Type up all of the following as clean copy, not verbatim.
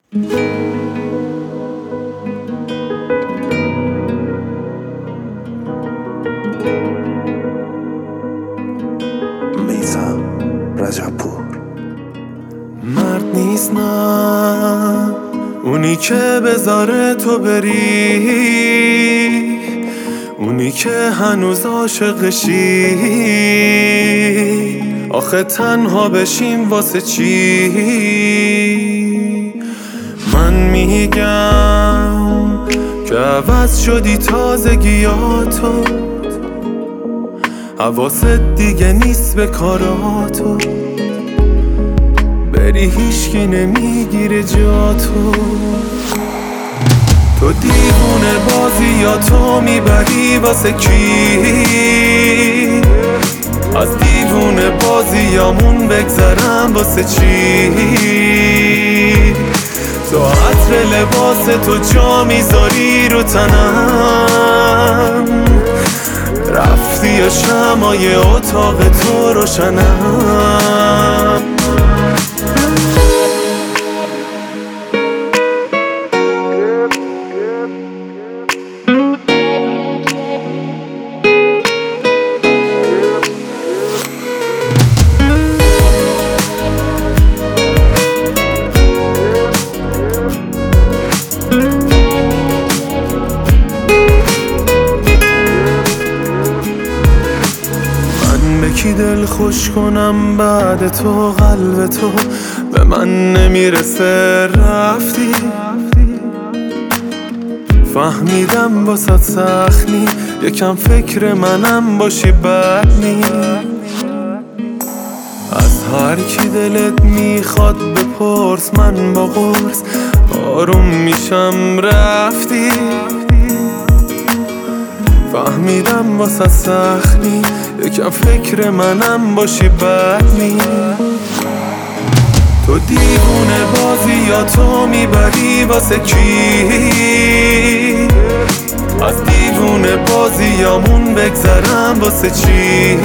میثم رجبپور. مرد نیست نه اونی که بذاره تو بری، اونی که هنوز عاشقشی. آخه تنها بشیم واسه چی؟ من میگم که عوض شدی تازگیاتو، حواست دیگه نیست به کاراتو، بری هیچکی نمیگیره جاتو. تو دیوونه بازیاتو میبری واسه کی؟ از دیوونه بازیامون بگذرم واسه چی؟ تو عطر لباس تو جا میذاری رو تنم، رفتی یا شمای اتاق تو روشنم. کی دل خوش کنم بعد تو؟ قلب تو به من نمیرسه، رفتی. فهمیدم باست سخت نی، یکم فکر منم باشی بد نی. از هر کی دلت میخواد بپرس، من با قرص آروم میشم، رفتی. فهمیدم واسه سخت نی، یکم فکر منم باشی بد نی. تو دیوونه بازیاتو میبری واسه کی؟ از دیوونه بازیامون بگذرم واسه چی؟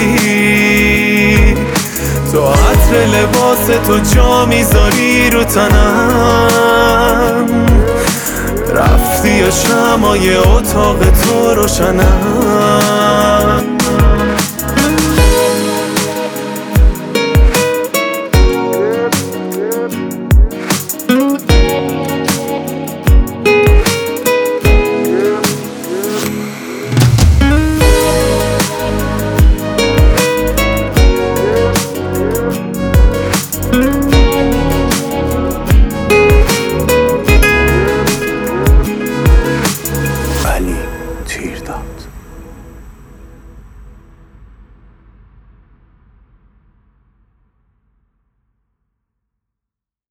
تو عطر لباس تو جا میذاری رو تنم، رفتی یا شمای اتاق تو روشنم. علی تیرداد.